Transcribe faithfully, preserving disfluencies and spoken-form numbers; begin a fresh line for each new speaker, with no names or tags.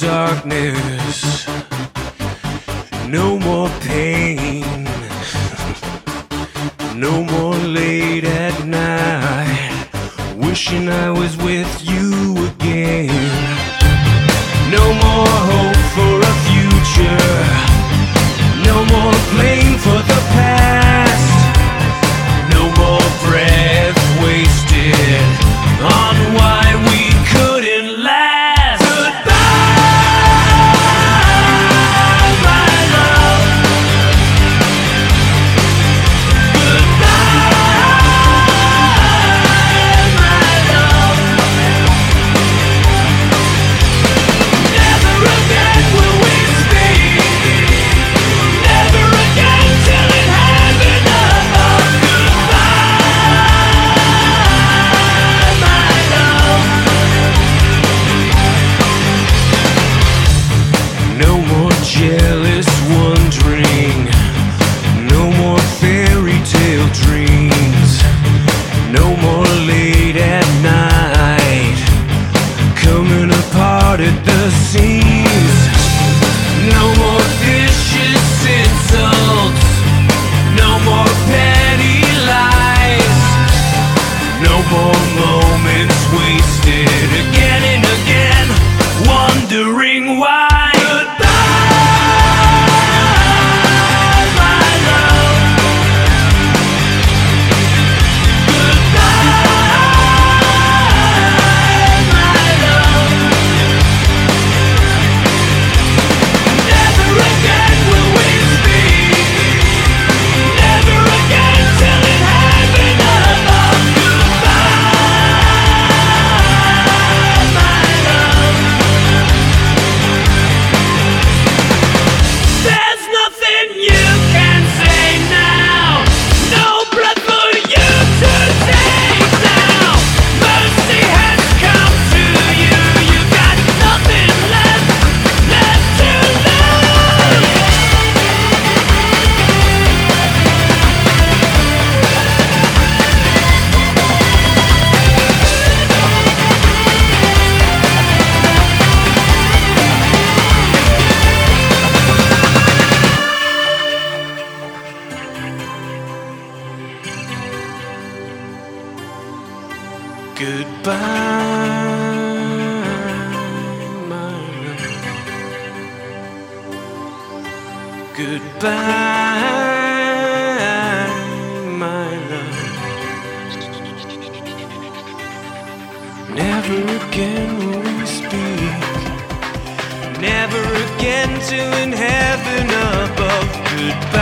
darkness, no more pain, no more late at night, wishing I was with you again. No more hope for a future, no more blame for the past, no more breath wasted on why we couldn't last. Jealous wondering, no more fairy tale dreams, no more late at night, coming apart at the seams. No more vicious insults, no more petty lies, no more moments wasted again and again, wondering why. Goodbye, my love. Goodbye, my love. Never again will we speak. Never again till in heaven above. Goodbye.